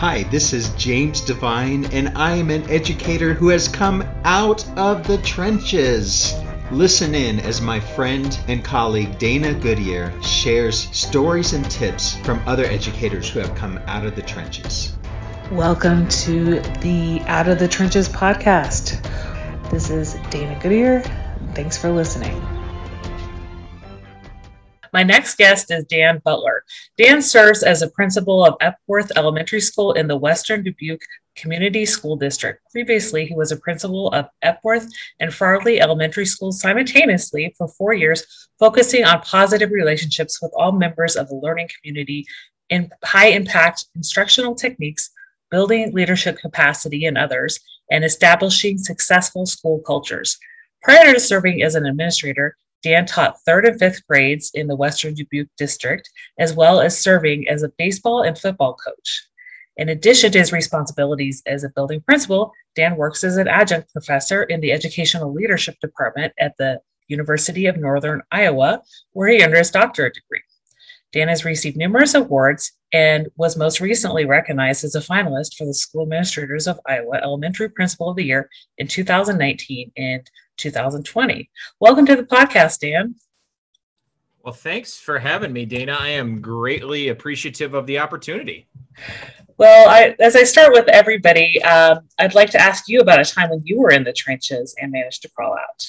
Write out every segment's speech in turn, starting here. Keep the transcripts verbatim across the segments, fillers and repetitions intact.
Hi, this is James Devine, and I am an educator who has come out of the trenches. Listen in as my friend and colleague Dana Goodyear shares stories and tips from other educators who have come out of the trenches. Welcome to the Out of the Trenches podcast. This is Dana Goodyear. Thanks for listening. My next guest is Dan Butler. Dan serves as a principal of Epworth Elementary School in the Western Dubuque Community School District. Previously, he was a principal of Epworth and Farley Elementary Schools simultaneously for four years, focusing on positive relationships with all members of the learning community in high-impact instructional techniques, building leadership capacity in others, and establishing successful school cultures. Prior to serving as an administrator, Dan taught third and fifth grades in the Western Dubuque district, as well as serving as a baseball and football coach. In addition to his responsibilities as a building principal, Dan works as an adjunct professor in the Educational Leadership Department at the University of Northern Iowa, where he earned his doctorate degree. Dan has received numerous awards and was most recently recognized as a finalist for the School Administrators of Iowa Elementary Principal of the Year in two thousand nineteen and two thousand twenty. Welcome to the podcast, Dan. Well, thanks for having me, Dana. I am greatly appreciative of the opportunity. Well, I, as I start with everybody, um, I'd like to ask you about a time when you were in the trenches and managed to crawl out.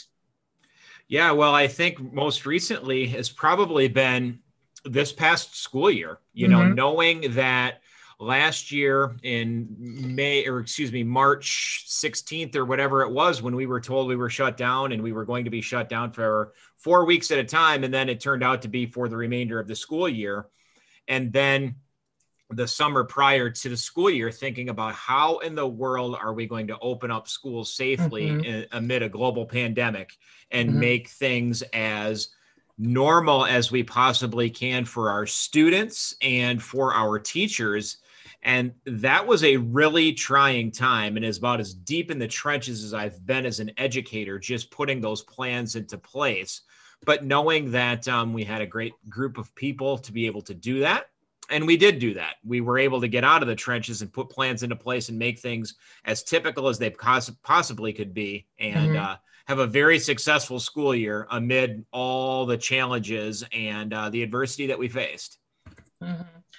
Yeah, well, I think most recently has probably been this past school year, you know, mm-hmm. knowing that last year in May, or excuse me, March sixteenth or whatever it was, when we were told we were shut down and we were going to be shut down for four weeks at a time. And then it turned out to be for the remainder of the school year. And then the summer prior to the school year, thinking about how in the world are we going to open up schools safely mm-hmm. in, amid a global pandemic and mm-hmm. make things as normal as we possibly can for our students and for our teachers. And that was a really trying time, and is about as deep in the trenches as I've been as an educator, just putting those plans into place. But knowing that um, we had a great group of people to be able to do that. And we did do that. We were able to get out of the trenches and put plans into place and make things as typical as they poss- possibly could be. And mm-hmm. uh, have a very successful school year amid all the challenges and uh, the adversity that we faced. Mm-hmm.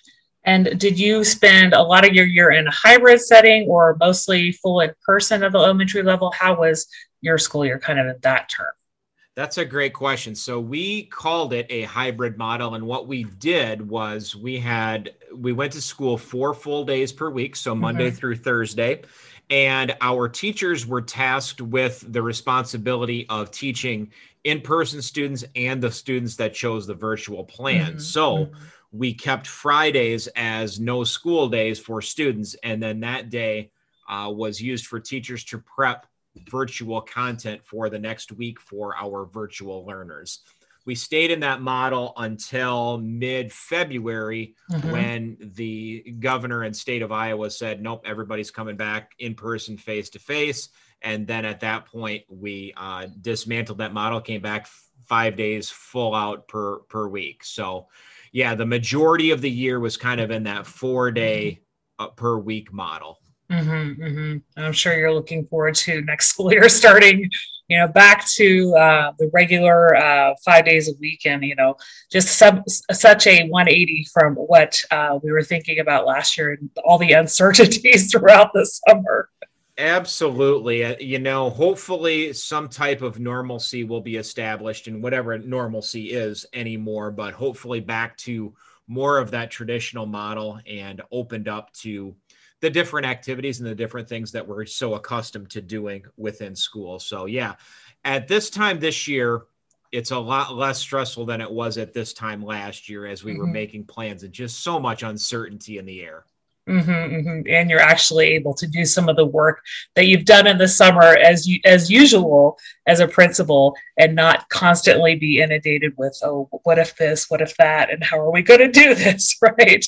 And did you spend a lot of your year in a hybrid setting or mostly full in person at the elementary level? How was your school year kind of in that term? That's a great question. So we called it a hybrid model. And what we did was we had, we went to school four full days per week. So Monday mm-hmm. through Thursday. And our teachers were tasked with the responsibility of teaching in-person students and the students that chose the virtual plan. Mm-hmm. So mm-hmm. we kept Fridays as no school days for students. And then that day uh, was used for teachers to prep virtual content for the next week for our virtual learners. We stayed in that model until mid-February mm-hmm. when the governor and state of Iowa said, nope, everybody's coming back in person, face-to-face. And then at that point, we uh, dismantled that model, came back f- five days full out per, per week. So yeah, the majority of the year was kind of in that four-day uh, per week model. Mm-hmm, mm-hmm. I'm sure you're looking forward to next school year starting, you know, back to uh, the regular uh, five days a week, and, you know, just sub, such a one eighty from what uh, we were thinking about last year and all the uncertainties throughout the summer. Absolutely. Uh, you know, hopefully some type of normalcy will be established, and whatever normalcy is anymore, but hopefully back to more of that traditional model and opened up to the different activities and the different things that we're so accustomed to doing within school. So yeah, at this time this year, it's a lot less stressful than it was at this time last year as we mm-hmm. were making plans, and just so much uncertainty in the air. Mm-hmm, mm-hmm. And you're actually able to do some of the work that you've done in the summer as you, as usual as a principal, and not constantly be inundated with, oh, what if this, what if that, and how are we going to do this, right?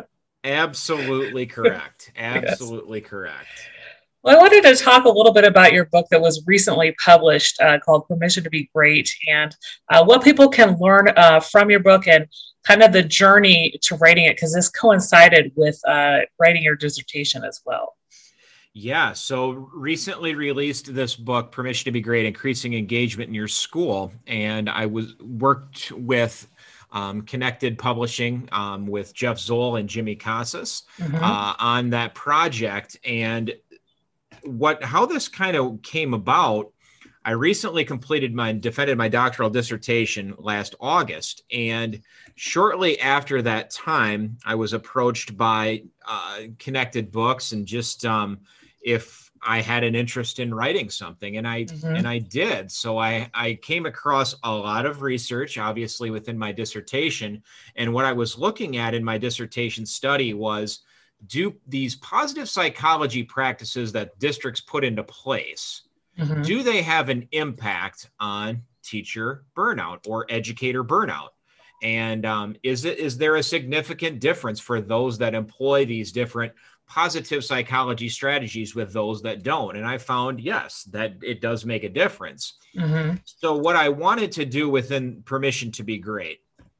Absolutely correct. Absolutely yes. correct. Well, I wanted to talk a little bit about your book that was recently published uh, called Permission to Be Great, and uh, what people can learn uh, from your book, and kind of the journey to writing it, because this coincided with uh, writing your dissertation as well. Yeah, so recently released this book, Permission to Be Great, Increasing Engagement in Your School. And I was worked with um, Connected Publishing um, with Jeff Zoll and Jimmy Casas mm-hmm. uh, on that project. And what how this kind of came about, I recently completed my defended my doctoral dissertation last August. And shortly after that time, I was approached by uh, Connected Books and just um, if I had an interest in writing something, and I mm-hmm. and I did. So I I came across a lot of research, obviously within my dissertation, and what I was looking at in my dissertation study was, do these positive psychology practices that districts put into place, mm-hmm. do they have an impact on teacher burnout or educator burnout? And um, is it is there a significant difference for those that employ these different positive psychology strategies with those that don't? And I found, yes, that it does make a difference. Mm-hmm. So what I wanted to do within Permission to Be Great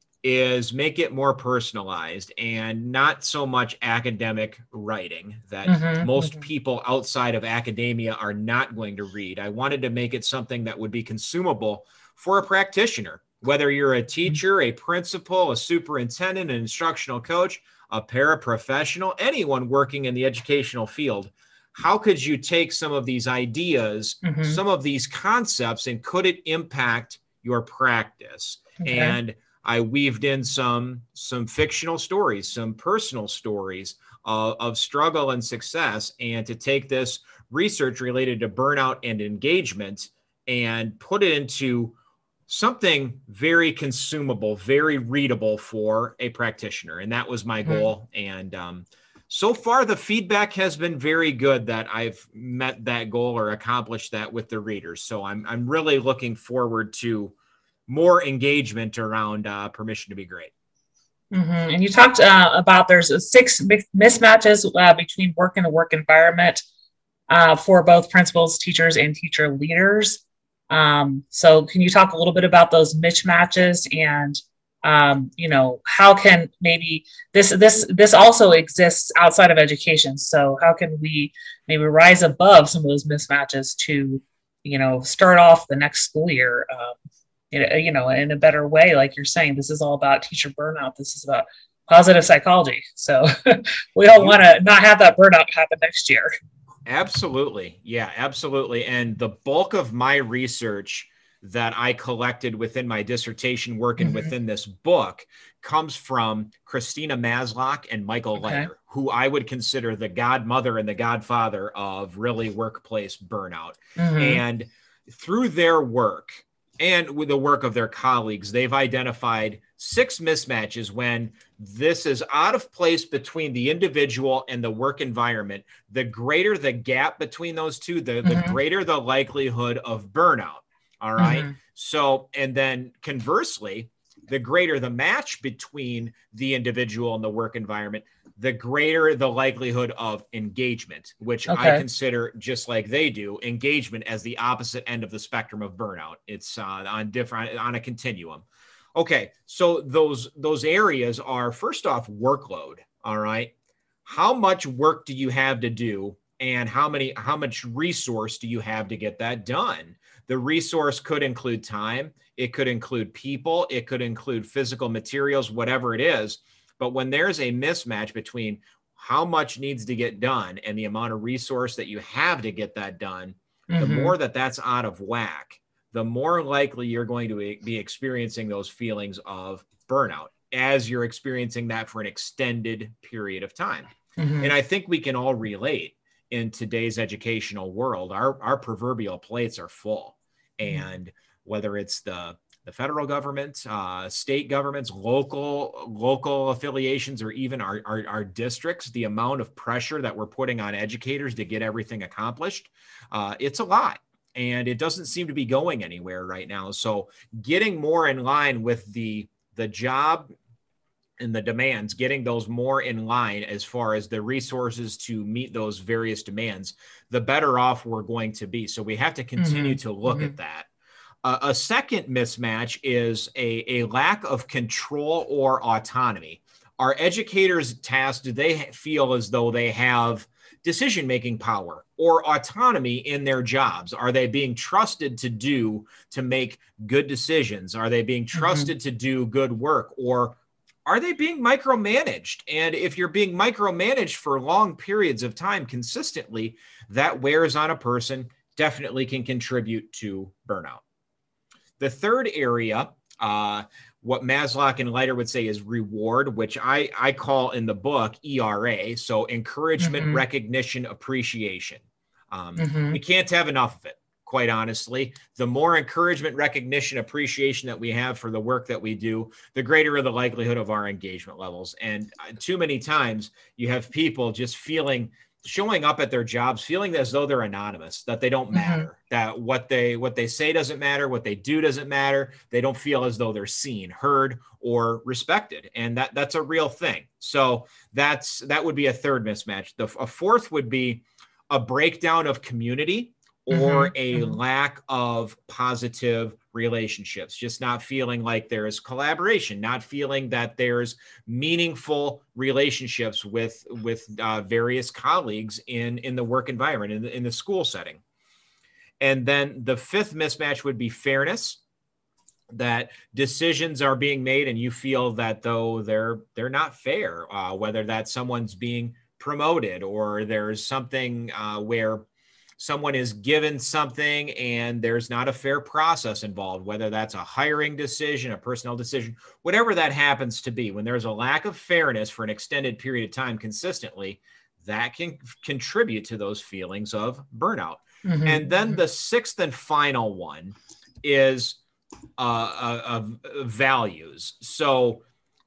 is make it more personalized and not so much academic writing that mm-hmm. most mm-hmm. people outside of academia are not going to read. I wanted to make it something that would be consumable for a practitioner, whether you're a teacher, a principal, a superintendent, an instructional coach, a paraprofessional, anyone working in the educational field. How could you take some of these ideas, mm-hmm. some of these concepts, and could it impact your practice? Okay. And I weaved in some, some fictional stories, some personal stories uh, of struggle and success, and to take this research related to burnout and engagement and put it into something very consumable, very readable for a practitioner. And that was my goal. Mm-hmm. And um, so far, the feedback has been very good that I've met that goal or accomplished that with the readers. So I'm, I'm really looking forward to more engagement around uh, Permission to Be Great. Mm-hmm. And you talked uh, about there's six mismatches uh, between work and the work environment uh, for both principals, teachers, and teacher leaders. Um, so can you talk a little bit about those mismatches and, um, you know, how can maybe this, this, this also exists outside of education. So how can we maybe rise above some of those mismatches to, you know, start off the next school year, um, you know, in a better way? Like you're saying, this is all about teacher burnout. This is about positive psychology. So we don't want to not have that burnout happen next year. Absolutely. Yeah, absolutely. And the bulk of my research that I collected within my dissertation work and mm-hmm. within this book comes from Christina Masloch and Michael okay. Leiter, who I would consider the godmother and the godfather of really workplace burnout. Mm-hmm. And through their work and with the work of their colleagues, they've identified six mismatches when this is out of place between the individual and the work environment. The greater the gap between those two, the, mm-hmm. the greater the likelihood of burnout. All right. Mm-hmm. So, and then conversely, the greater the match between the individual and the work environment, the greater the likelihood of engagement, which okay. I consider, just like they do, engagement as the opposite end of the spectrum of burnout. It's uh, on different, on a continuum. Okay, so those those areas are, first off, workload. All right, how much work do you have to do, and how many how much resource do you have to get that done? The resource could include time, it could include people, it could include physical materials, whatever it is. But when there's a mismatch between how much needs to get done and the amount of resource that you have to get that done, mm-hmm. the more that that's out of whack, the more likely you're going to be experiencing those feelings of burnout as you're experiencing that for an extended period of time. Mm-hmm. And I think we can all relate in today's educational world. Our, our proverbial plates are full. Mm-hmm. And whether it's the, the federal government, uh, state governments, local, local affiliations, or even our, our, our districts, the amount of pressure that we're putting on educators to get everything accomplished, uh, it's a lot. And it doesn't seem to be going anywhere right now. So getting more in line with the, the job and the demands, getting those more in line as far as the resources to meet those various demands, the better off we're going to be. So we have to continue mm-hmm. to look mm-hmm. at that. Uh, a second mismatch is a, a lack of control or autonomy. Are educators tasked, do they feel as though they have decision-making power or autonomy in their jobs? Are they being trusted to do, to make good decisions? Are they being trusted mm-hmm. to do good work? Or are they being micromanaged? And if you're being micromanaged for long periods of time consistently, that wears on a person, definitely can contribute to burnout. The third area, uh, what Maslow and Leiter would say is reward, which I, I call in the book E R A. So encouragement, mm-hmm. recognition, appreciation. Um, mm-hmm. We can't have enough of it, quite honestly. The more encouragement, recognition, appreciation that we have for the work that we do, the greater the likelihood of our engagement levels. And too many times you have people just feeling showing up at their jobs, feeling as though they're anonymous, that they don't matter, mm-hmm. that what they what they say doesn't matter, what they do doesn't matter. They don't feel as though they're seen, heard, or respected. And that that's a real thing. So that's that would be a third mismatch. The, a fourth would be a breakdown of community or mm-hmm. a mm-hmm. lack of positive relationships, just not feeling like there's collaboration, not feeling that there's meaningful relationships with, with uh, various colleagues in, in the work environment, in the, in the school setting. And then the fifth mismatch would be fairness, that decisions are being made and you feel that though they're, they're not fair, uh, whether that someone's being promoted or there's something uh, where someone is given something and there's not a fair process involved, whether that's a hiring decision, a personnel decision, whatever that happens to be. When there's a lack of fairness for an extended period of time consistently, that can contribute to those feelings of burnout. Mm-hmm. And then the sixth and final one is uh, uh, uh, values. So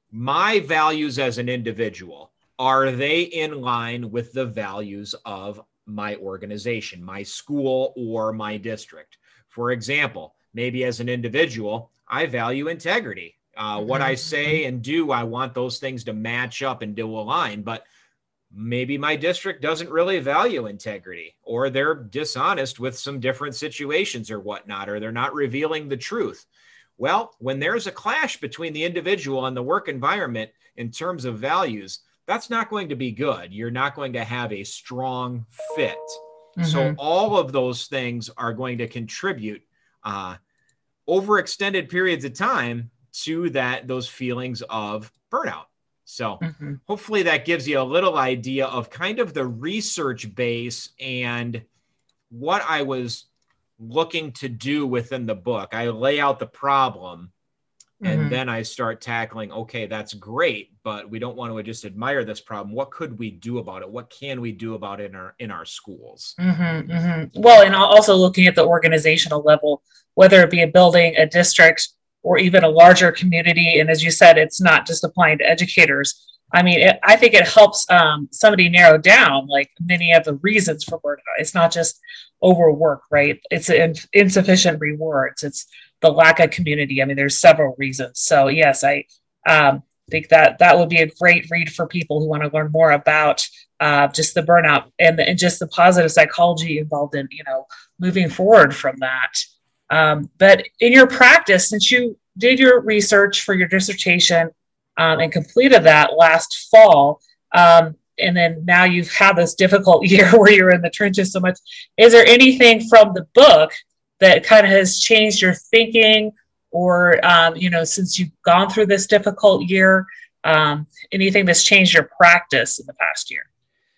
my values as an individual, are they in line with the values of my organization, my school, or my district? For example, maybe as an individual, I value integrity. Uh, what I say and do, I want those things to match up and to align, but maybe my district doesn't really value integrity, or they're dishonest with some different situations or whatnot, or they're not revealing the truth. Well, when there's a clash between the individual and the work environment in terms of values, that's not going to be good. You're not going to have a strong fit. Mm-hmm. So all of those things are going to contribute uh, over extended periods of time to that, those feelings of burnout. So mm-hmm. hopefully that gives you a little idea of kind of the research base and what I was looking to do within the book. I lay out the problem and mm-hmm. then I start tackling, okay, that's great, but we don't want to just admire this problem. What could we do about it? What can we do about it in our, in our schools? Mm-hmm, mm-hmm. Well, and also looking at the organizational level, whether it be a building, a district, or even a larger community. And as you said, it's not just applying to educators. I mean, it, I think it helps um, somebody narrow down like many of the reasons for burnout. It's not just overwork, right? It's in, insufficient rewards. It's the lack of community. I mean, there's several reasons. So yes, I um, think that that would be a great read for people who want to learn more about uh, just the burnout and, the, and just the positive psychology involved in, you know, moving forward from that. Um, but in your practice, since you did your research for your dissertation um, and completed that last fall, um, and then now you've had this difficult year where you're in the trenches so much, is there anything from the book that kind of has changed your thinking or, um, you know, since you've gone through this difficult year, um, anything that's changed your practice in the past year?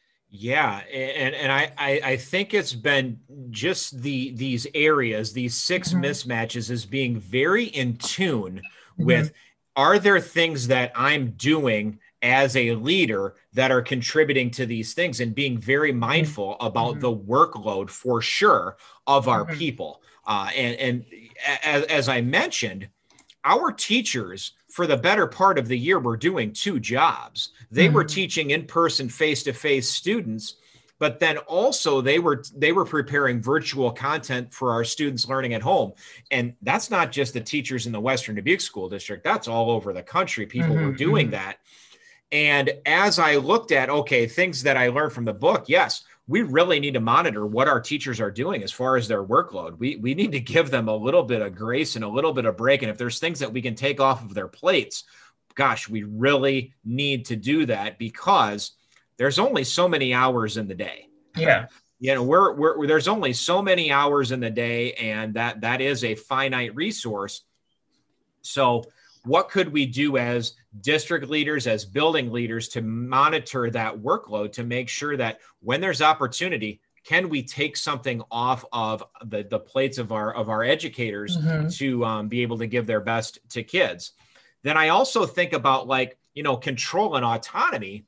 Yeah. And, and I, I, I think it's been just the, these areas, these six mm-hmm. mismatches as being very in tune mm-hmm. with, are there things that I'm doing as a leader that are contributing to these things, and being very mindful mm-hmm. about mm-hmm. the workload for sure of our mm-hmm. people. Uh, and, and as, as I mentioned, our teachers for the better part of the year were doing two jobs. They mm-hmm. were teaching in-person, face-to-face students, but then also they were they were preparing virtual content for our students learning at home. And that's not just the teachers in the Western Dubuque School District. That's all over the country. People mm-hmm. were doing that. And as I looked at, okay, things that I learned from the book, yes, we really need to monitor what our teachers are doing as far as their workload. We, we need to give them a little bit of grace and a little bit of break. And if there's things that we can take off of their plates, gosh, we really need to do that, because there's only so many hours in the day. Yeah. You know, we're, we're, there's only so many hours in the day, and that, that is a finite resource. So what could we do as district leaders, as building leaders, to monitor that workload, to make sure that when there's opportunity, can we take something off of the, the plates of our, of our educators mm-hmm. to um, be able to give their best to kids? Then I also think about, like, you know, control and autonomy.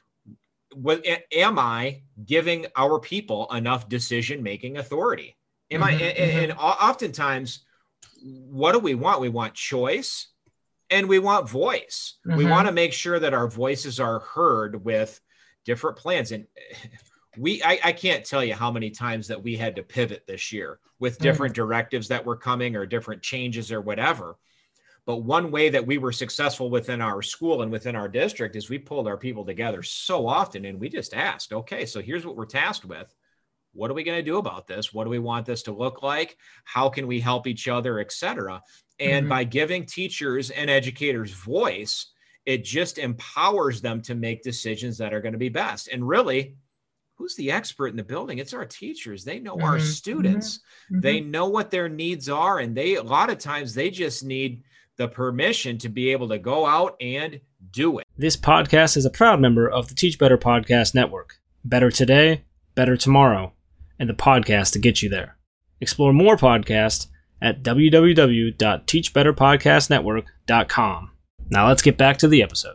What, am I giving our people enough decision-making authority? Am mm-hmm. I, and, and oftentimes, what do we want? We want choice. And we want voice. Mm-hmm. We want to make sure that our voices are heard with different plans. And we, I, I can't tell you how many times that we had to pivot this year with different mm-hmm. directives that were coming, or different changes or whatever. But one way that we were successful within our school and within our district is we pulled our people together so often, and we just asked, okay, so here's what we're tasked with. What are we going to do about this? What do we want this to look like? How can we help each other, et cetera? And mm-hmm. by giving teachers and educators voice, it just empowers them to make decisions that are going to be best. And really, who's the expert in the building? It's our teachers. They know mm-hmm. our students. Mm-hmm. They know what their needs are. And they, a lot of times, they just need the permission to be able to go out and do it. This podcast is a proud member of the Teach Better Podcast Network. Better today, better tomorrow, and the podcast to get you there. Explore more podcasts at w w w dot teach better podcast network dot com. Now let's get back to the episode.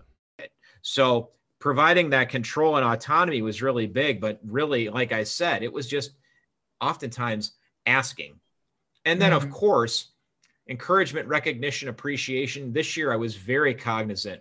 So providing that control and autonomy was really big, but really, like I said, it was just oftentimes asking. And then, mm-hmm. of course, encouragement, recognition, appreciation. This year, I was very cognizant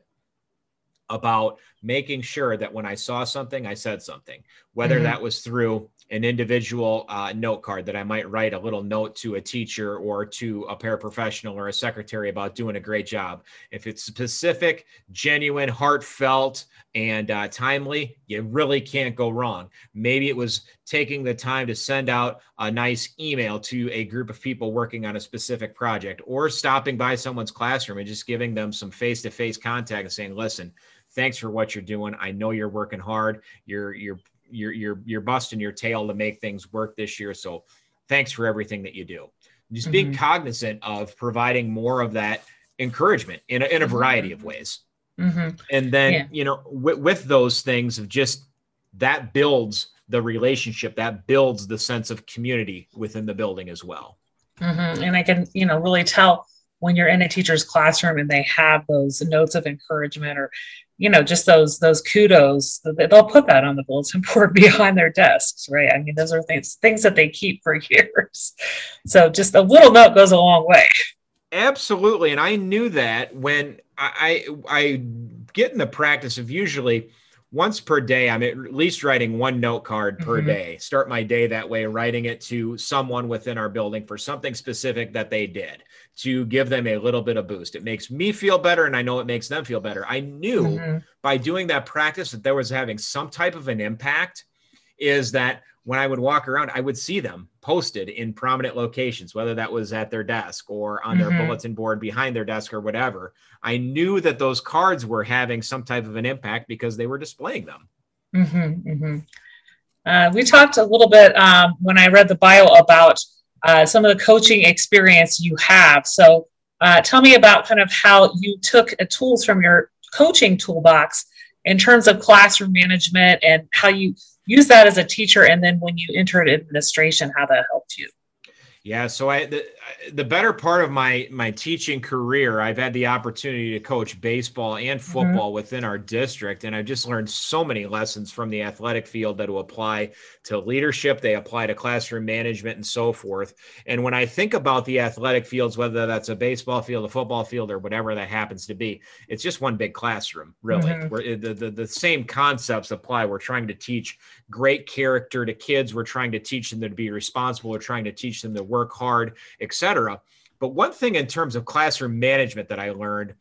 about making sure that when I saw something, I said something, whether mm-hmm. that was through an individual uh, note card that I might write a little note to a teacher or to a paraprofessional or a secretary about doing a great job. If it's specific, genuine, heartfelt, and uh, timely, you really can't go wrong. Maybe it was taking the time to send out a nice email to a group of people working on a specific project, or stopping by someone's classroom and just giving them some face-to-face contact and saying, listen, thanks for what you're doing. I know you're working hard. You're, you're, you're, you're, you're busting your tail to make things work this year. So thanks for everything that you do. Just being mm-hmm. cognizant of providing more of that encouragement in a, in a variety of ways. Mm-hmm. And then, yeah. you know, w- with those things of just that builds the relationship, that builds the sense of community within the building as well. Mm-hmm. And I can, you know, really tell when you're in a teacher's classroom and they have those notes of encouragement, or, you know, just those, those kudos, they'll put that on the bulletin board behind their desks, right? I mean, those are things, things that they keep for years. So just a little note goes a long way. Absolutely. And I knew that when I, I, I get in the practice of usually once per day, I'm at least writing one note card per mm-hmm. day, start my day that way, writing it to someone within our building for something specific that they did to give them a little bit of boost. It makes me feel better, and I know it makes them feel better. I knew mm-hmm. by doing that practice that there was having some type of an impact, is that when I would walk around, I would see them posted in prominent locations, whether that was at their desk or on mm-hmm. their bulletin board behind their desk or whatever. I knew that those cards were having some type of an impact because they were displaying them. Mm-hmm, mm-hmm. Uh, we talked a little bit um, when I read the bio about uh, some of the coaching experience you have. So uh, tell me about kind of how you took uh, tools from your coaching toolbox in terms of classroom management, and how you use that as a teacher, and then when you entered administration, how that helped you. Yeah, so I the, the better part of my my teaching career, I've had the opportunity to coach baseball and football mm-hmm. within our district, and I've just learned so many lessons from the athletic field that will apply to leadership, they apply to classroom management and so forth. And when I think about the athletic fields, whether that's a baseball field, a football field, or whatever that happens to be, it's just one big classroom, really. Mm-hmm. Where the, the, the same concepts apply. We're trying to teach great character to kids. We're trying to teach them to be responsible. We're trying to teach them to work hard, et cetera. But one thing in terms of classroom management that I learned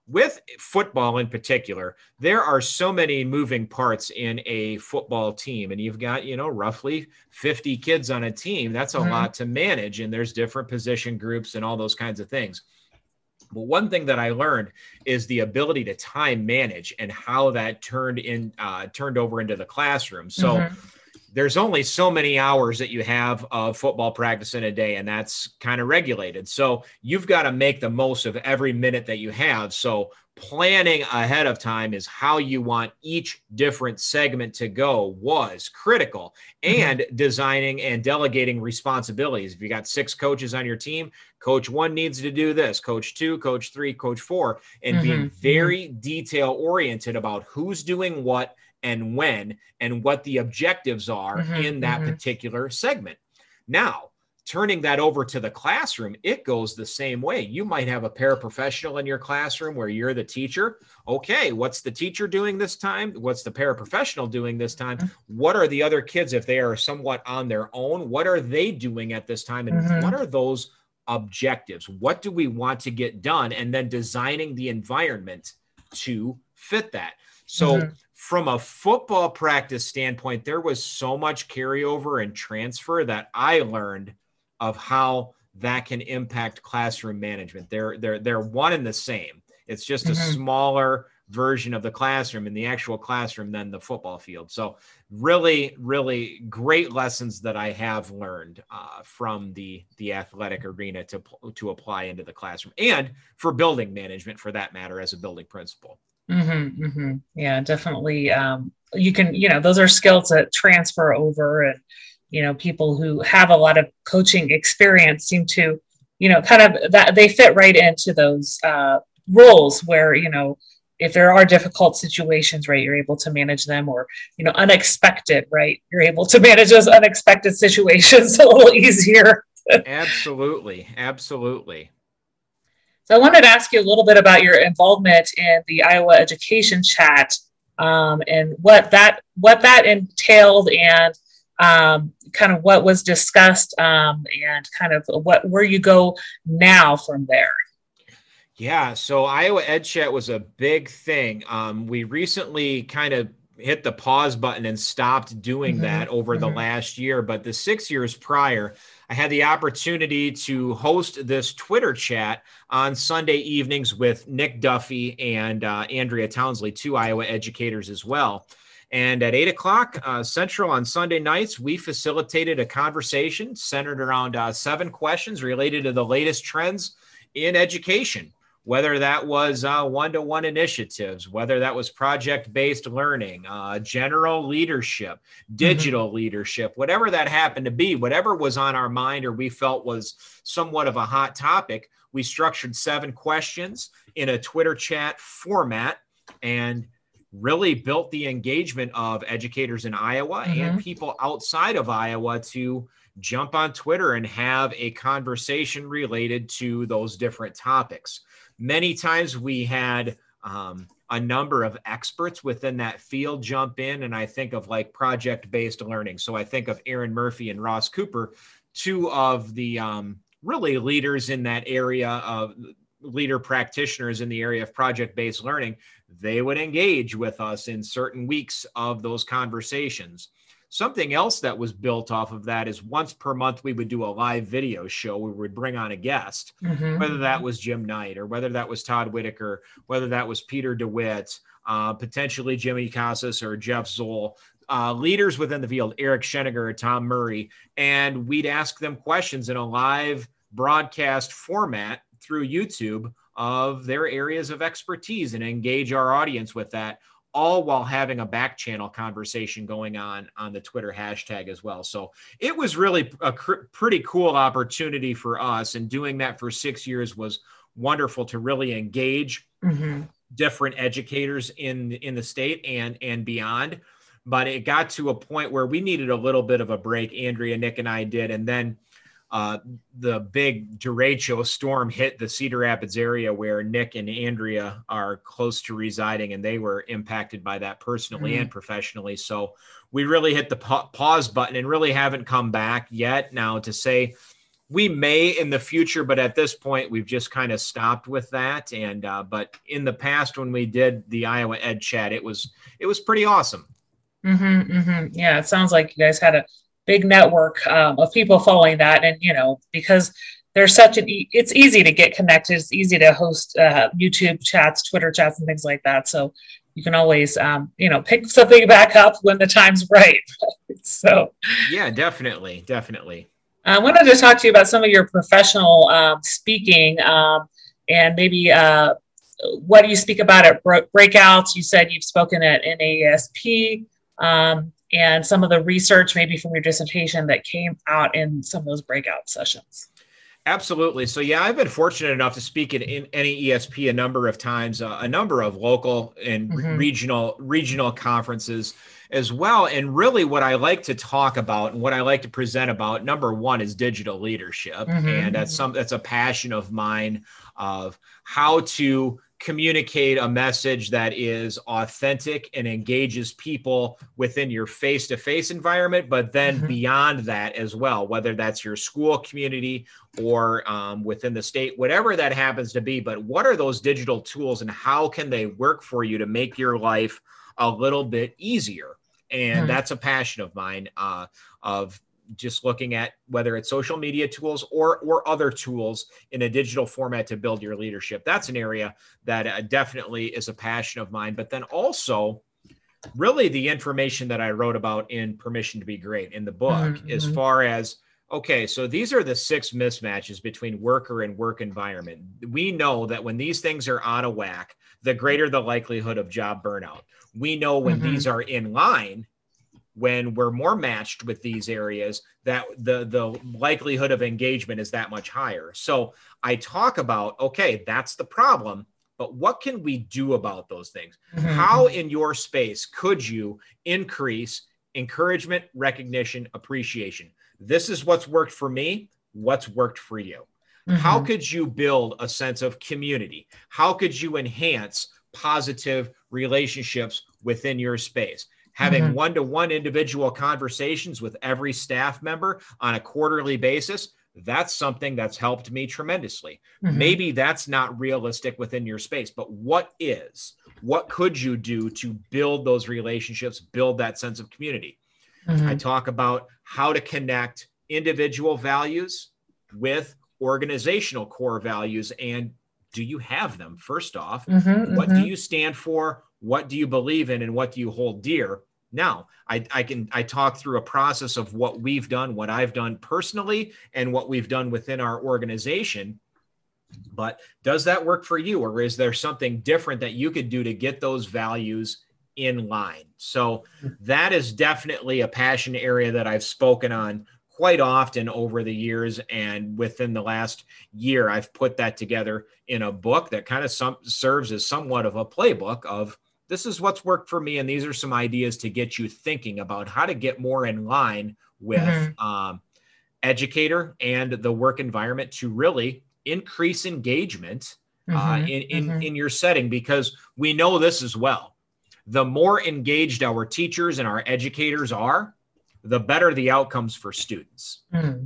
with football in particular, there are so many moving parts in a football team, and you've got, you know, roughly fifty kids on a team. That's a mm-hmm. lot to manage, and there's different position groups and all those kinds of things. But one thing that I learned is the ability to time manage and how that turned in, uh, turned over into the classroom. So mm-hmm. there's only so many hours that you have of football practice in a day, and that's kind of regulated. So you've got to make the most of every minute that you have. So planning ahead of time is how you want each different segment to go was critical, and mm-hmm. designing and delegating responsibilities. If you got six coaches on your team, coach one needs to do this, coach two, coach three, coach four, and mm-hmm. being very mm-hmm. detail oriented about who's doing what and when, and what the objectives are mm-hmm, in that mm-hmm. particular segment. Now, turning that over to the classroom, it goes the same way. You might have a paraprofessional in your classroom where you're the teacher. Okay, what's the teacher doing this time? What's the paraprofessional doing this time? Mm-hmm. What are the other kids, if they are somewhat on their own, what are they doing at this time? And mm-hmm. what are those objectives? What do we want to get done? And then designing the environment to fit that. So mm-hmm. from a football practice standpoint, there was so much carryover and transfer that I learned of how that can impact classroom management. They're, they're, they're one and the same. It's just mm-hmm. a smaller version of the classroom in the actual classroom than the football field. So really, really great lessons that I have learned uh, from the, the athletic arena to, to apply into the classroom, and for building management for that matter, as a building principal. Mm-hmm, mm-hmm. Yeah, definitely. Um, you can, you know, those are skills that transfer over, and, you know, people who have a lot of coaching experience seem to, you know, kind of that they fit right into those uh, roles where, you know, if there are difficult situations, right, you're able to manage them, or, you know, unexpected, right, you're able to manage those unexpected situations a little easier. Absolutely. Absolutely. So I wanted to ask you a little bit about your involvement in the Iowa Education Chat, um, and what that what that entailed, and um, kind of what was discussed, um, and kind of what where you go now from there. Yeah, so Iowa Ed Chat was a big thing. Um, we recently kind of hit the pause button and stopped doing mm-hmm. that over mm-hmm. the last year, but the six years prior, I had the opportunity to host this Twitter chat on Sunday evenings with Nick Duffy and uh, Andrea Townsley, two Iowa educators as well. And at eight o'clock uh, Central on Sunday nights, we facilitated a conversation centered around uh, seven questions related to the latest trends in education, whether that was uh, one-to-one initiatives, whether that was project-based learning, uh, general leadership, digital mm-hmm. leadership, whatever that happened to be, whatever was on our mind or we felt was somewhat of a hot topic, we structured seven questions in a Twitter chat format and really built the engagement of educators in Iowa mm-hmm. and people outside of Iowa to jump on Twitter and have a conversation related to those different topics. Many times we had um, a number of experts within that field jump in, and I think of like project-based learning. So I think of Aaron Murphy and Ross Cooper, two of the um, really leaders in that area of leader practitioners in the area of project-based learning. They would engage with us in certain weeks of those conversations. Something else that was built off of that is once per month, we would do a live video show where we'd bring on a guest, mm-hmm. whether that was Jim Knight or whether that was Todd Whitaker, whether that was Peter DeWitt, uh, potentially Jimmy Casas or Jeff Zoll, uh, leaders within the field, Eric Scheniger or Tom Murray. And we'd ask them questions in a live broadcast format through YouTube of their areas of expertise and engage our audience with that, all while having a back channel conversation going on on the Twitter hashtag as well. So it was really a cr- pretty cool opportunity for us. And doing that for six years was wonderful to really engage mm-hmm. different educators in, in the state and, and beyond. But it got to a point where we needed a little bit of a break. Andrea, Nick, and I did. And then Uh, the big derecho storm hit the Cedar Rapids area where Nick and Andrea are close to residing, and they were impacted by that personally mm-hmm. and professionally. So we really hit the pa- pause button and really haven't come back yet. Now, to say we may in the future, but at this point, we've just kind of stopped with that. And, uh, but in the past, when we did the Iowa Ed Chat, it was, it was pretty awesome. Mm-hmm, mm-hmm. Yeah. It sounds like you guys had a big network um, of people following that. And, you know, because there's such an, e- it's easy to get connected. It's easy to host uh, YouTube chats, Twitter chats, and things like that. So you can always, um, you know, pick something back up when the time's right. So, yeah, definitely. Definitely. I wanted to talk to you about some of your professional um, speaking um, and maybe uh, what do you speak about at breakouts? You said you've spoken at N A E S P um, and some of the research maybe from your dissertation that came out in some of those breakout sessions. Absolutely. So, yeah, I've been fortunate enough to speak at N A E S P a number of times, uh, a number of local and mm-hmm. regional regional conferences as well. And really what I like to talk about and what I like to present about, number one, is digital leadership. Mm-hmm. And that's some that's a passion of mine of how to communicate a message that is authentic and engages people within your face-to-face environment, but then mm-hmm. beyond that as well, whether that's your school community or um, within the state, whatever that happens to be. But what are those digital tools and how can they work for you to make your life a little bit easier? And mm-hmm. that's a passion of mine uh, of just looking at whether it's social media tools or or other tools in a digital format to build your leadership. That's an area that uh, definitely is a passion of mine. But then also really the information that I wrote about in Permission to Be Great in the book, mm-hmm. as far as, okay, so these are the six mismatches between worker and work environment. We know that when these things are out of whack, the greater the likelihood of job burnout. We know when mm-hmm. these are in line, when we're more matched with these areas, that the, the likelihood of engagement is that much higher. So I talk about, okay, that's the problem, but what can we do about those things? Mm-hmm. How in your space could you increase encouragement, recognition, appreciation? This is what's worked for me. What's worked for you? Mm-hmm. How could you build a sense of community? How could you enhance positive relationships within your space? Having mm-hmm. one-to-one individual conversations with every staff member on a quarterly basis, that's something that's helped me tremendously. Mm-hmm. Maybe that's not realistic within your space, but what is? What could you do to build those relationships, build that sense of community? Mm-hmm. I talk about how to connect individual values with organizational core values. And do you have them? First off, mm-hmm, what mm-hmm. do you stand for? What do you believe in? And what do you hold dear? Now, I, I can I talk through a process of what we've done, what I've done personally, and what we've done within our organization. But does that work for you? Or is there something different that you could do to get those values in line? So that is definitely a passion area that I've spoken on quite often over the years. And within the last year, I've put that together in a book that kind of some, serves as somewhat of a playbook of this is what's worked for me. And these are some ideas to get you thinking about how to get more in line with mm-hmm. um, educator and the work environment to really increase engagement mm-hmm. uh, in, in, mm-hmm. in your setting, because we know this as well. The more engaged our teachers and our educators are, the better the outcomes for students. Mm.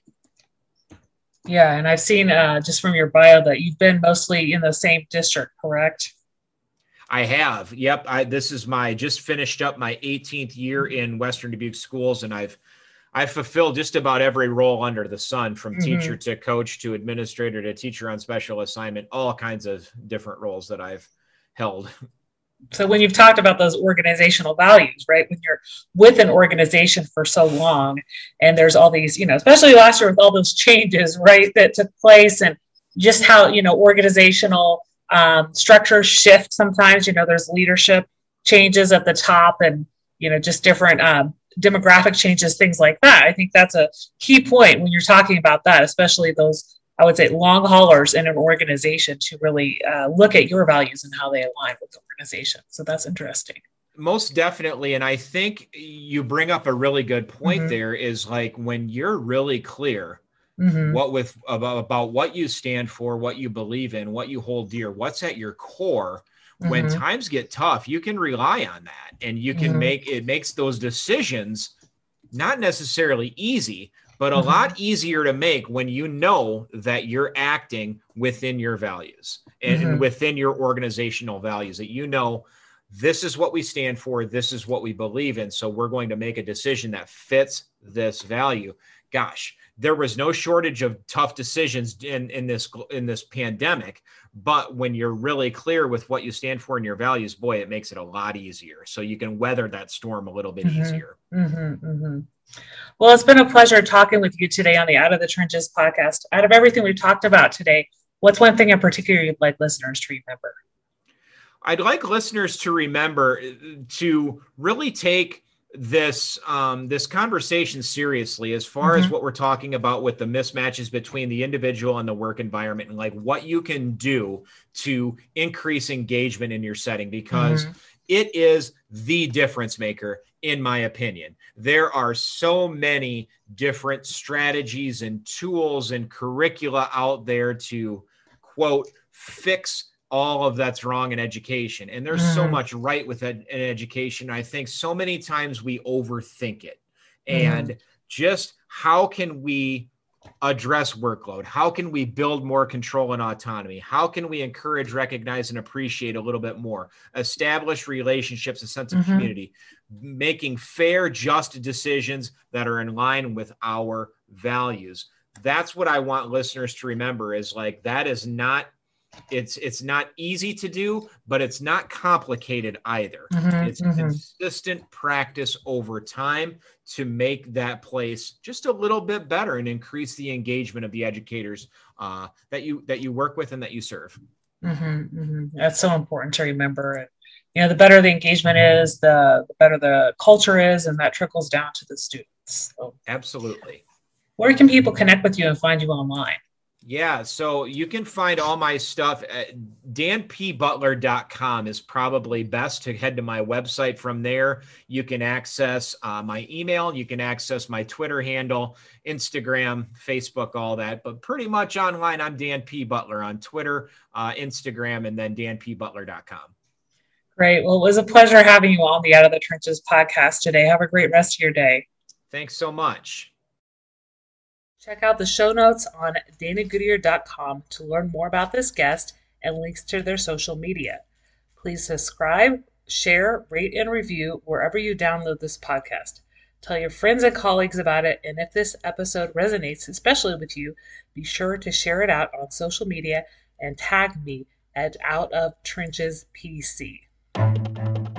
Yeah. And I've seen uh, just from your bio that you've been mostly in the same district, correct? I have. Yep. I, this is my, just finished up my eighteenth year in Western Dubuque schools. And I've, I've fulfilled just about every role under the sun, from mm-hmm. teacher to coach to administrator to teacher on special assignment, all kinds of different roles that I've held. So when you've talked about those organizational values, right, when you're with an organization for so long and there's all these, you know, especially last year with all those changes, right, that took place, and just how, you know, organizational um, structures shift sometimes, you know, there's leadership changes at the top and, you know, just different um, demographic changes, things like that. I think that's a key point when you're talking about that, especially those, I would say, long haulers in an organization, to really uh, look at your values and how they align with the organization. So that's interesting. Most definitely. And I think you bring up a really good point mm-hmm. there, is like when you're really clear mm-hmm. what with about, about what you stand for, what you believe in, what you hold dear, what's at your core. Mm-hmm. When times get tough, you can rely on that, and you can mm-hmm. make, it makes those decisions not necessarily easy, but a mm-hmm. lot easier to make when you know that you're acting within your values and, mm-hmm. and within your organizational values, that you know, this is what we stand for. This is what we believe in. So we're going to make a decision that fits this value. Gosh, there was no shortage of tough decisions in, in this, in this pandemic, but when you're really clear with what you stand for and your values, boy, it makes it a lot easier. So you can weather that storm a little bit mm-hmm. easier. Mm-hmm, mm-hmm. Well, it's been a pleasure talking with you today on the Out of the Trenches podcast. Out of everything we've talked about today, what's one thing in particular you'd like listeners to remember? I'd like listeners to remember to really take this um, this conversation seriously as far mm-hmm. as what we're talking about with the mismatches between the individual and the work environment, and like what you can do to increase engagement in your setting, because mm-hmm. it is the difference maker, in my opinion. There are so many different strategies and tools and curricula out there to, quote, fix all of that's wrong in education. And there's mm. so much right with ed- in education. I think so many times we overthink it. Mm. And just how can we address workload? How can we build more control and autonomy? How can we encourage, recognize, and appreciate a little bit more? Establish relationships, a sense of mm-hmm. community, making fair, just decisions that are in line with our values. That's what I want listeners to remember, is like, that is not It's it's not easy to do, but it's not complicated either. Mm-hmm, it's mm-hmm. consistent practice over time to make that place just a little bit better and increase the engagement of the educators uh, that you that you work with and that you serve. Mm-hmm, mm-hmm. That's so important to remember. You know, the better the engagement is, the, the better the culture is, and that trickles down to the students. So, absolutely. Where can people connect with you and find you online? Yeah, so you can find all my stuff at dan p butler dot com is probably best to head to my website. From there, you can access uh, my email, you can access my Twitter handle, Instagram, Facebook, all that. But pretty much online, I'm Dan P. Butler on Twitter, uh, Instagram, and then dan p butler dot com. Great. Well, it was a pleasure having you on the Out of the Trenches podcast today. Have a great rest of your day. Thanks so much. Check out the show notes on dana goodyear dot com to learn more about this guest and links to their social media. Please subscribe, share, rate, and review wherever you download this podcast. Tell your friends and colleagues about it, and if this episode resonates, especially with you, be sure to share it out on social media and tag me at Out of Trenches P C.